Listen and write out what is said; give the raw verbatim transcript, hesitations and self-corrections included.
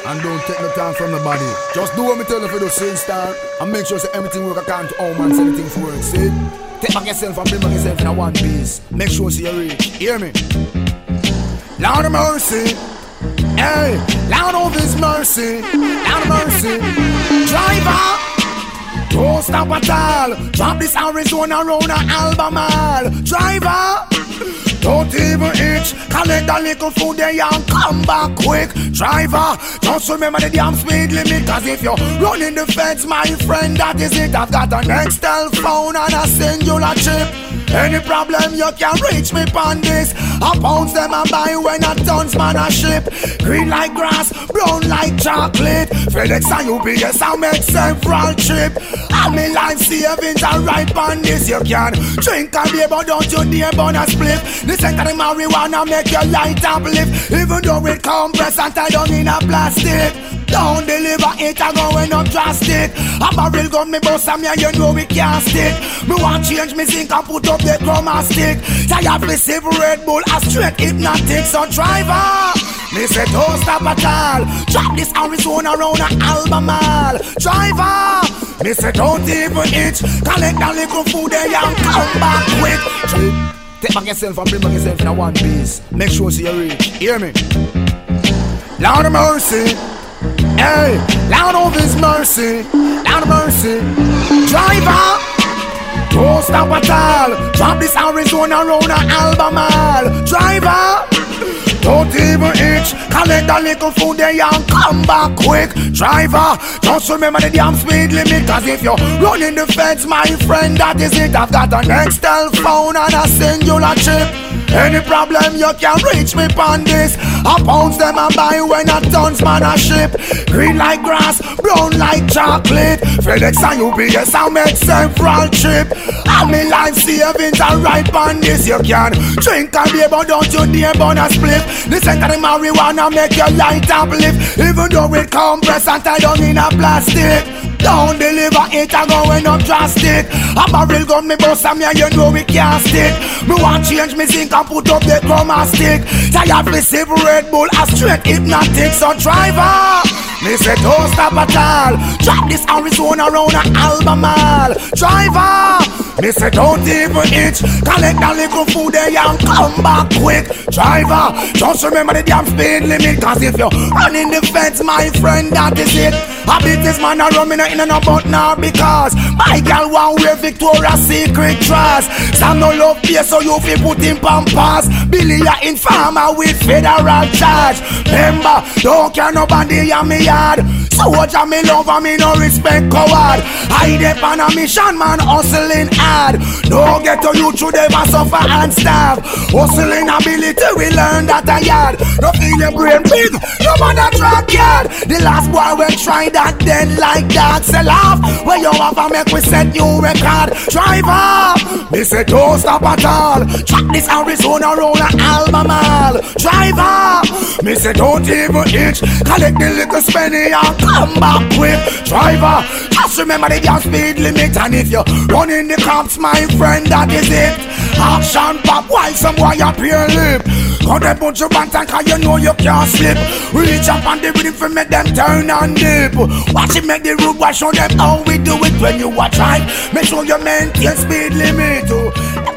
And don't take no time from nobody. Just do what me tell you for the sing star. And make sure say everything work according to how man say everything for work. See? Take back yourself and bring back yourself in a one piece. Make sure see you reach. Hear me? Lord of mercy. Hey, Lord of His mercy. Lord of mercy. Driver, don't stop at all. Drop this Arizona round a Albemarle. Driver, don't even itch. Collect a little food there and come back quick. Driver, just remember the damn speed limit. Cause if you're running the fence, my friend, that is it. I've got an Nextel phone and a singular chip. Any problem you can reach me on this. I pounds them and buy when a tons man a ship. Green like grass, brown like chocolate. FedEx and U P S I make several trip. And me life savings are right on this. You can drink and beer but don't you dare burn a split. This ain't the marijuana make your light uplift. Even though it compress and tie down in a plastic. Don't deliver it and going up drastic. A barrel gun me bust and me and you know we can't stick. Me want change me zinc and put up the chroma stick. Tired me sip Red Bull a straight hypnotic. So driver, me say don't stop at all. Drop this Arizona round a Albemarle. Driver, me say don't even itch. Collect a little food there and come back quick. Take back yourself and bring back yourself in a one piece. Make sure see you reach. Hear me? Lord of mercy. Hey, Lord of His mercy. Lord of mercy. Driver, don't stop at all. Drop this Arizona round a Albemarle. Driver, don't even itch. Collect a little food there and come back quick. Driver, just remember the damn speed limit. Cause if you're running the fence, my friend, that is it. I've got an Nextel phone and a singular chip. Any problem you can reach me on this. I pounds them and buy when a tons man a ship. Green like grass, brown like chocolate. FedEx and U P S I make several trip. And me life savings are right on this. You can drink and beer but don't you dare burn a split. This ain't the marijuana make your light uplift. Even though it compress and tie down in a plastic. Don't deliver it and going up drastic. A barrel gun me bust and me and you know we can't stick. Me want change me zinc and put up the chroma stick. Tired me sip Red Bull a straight hypnotic. So driver, me say don't stop at all. Drop this Arizona round a Albemarle. Driver, me say don't even itch. Collect a little food there and come back quick. Driver, just remember the damn speed limit. Cause if you're running the fence, my friend, that is it. I beat this man a rum in a in and about now. Because my girl want wear Victoria's Secret dress. Some no love here so you feel put in pampas. Billy a informer with federal charge. Remember, don't care nobody on me yard. Soldier me love and me no respect coward. I dep on a mission man hustling hard. Don't get to you through them and suffer and starve. Hustling ability we learn that a yard. No feel your brain big, no man a track yard. The last boy will try that then like that. Sell off where you have a make we set new record. Driver, me say don't stop at all. Track this Arizona round a Albemarle. Driver, me say don't even itch. Collect the little spenny and come back quick. Driver, just remember the damn speed limit. And if you're running the cops, my friend, that is it. Action pop while some boy up your lip. Cut a bunch of bantan cause you know you can't slip. Reach up on the rhythm for make them turn and dip. Watch it make the road boy show them how we do it. When you watch right, make sure you maintain speed limit.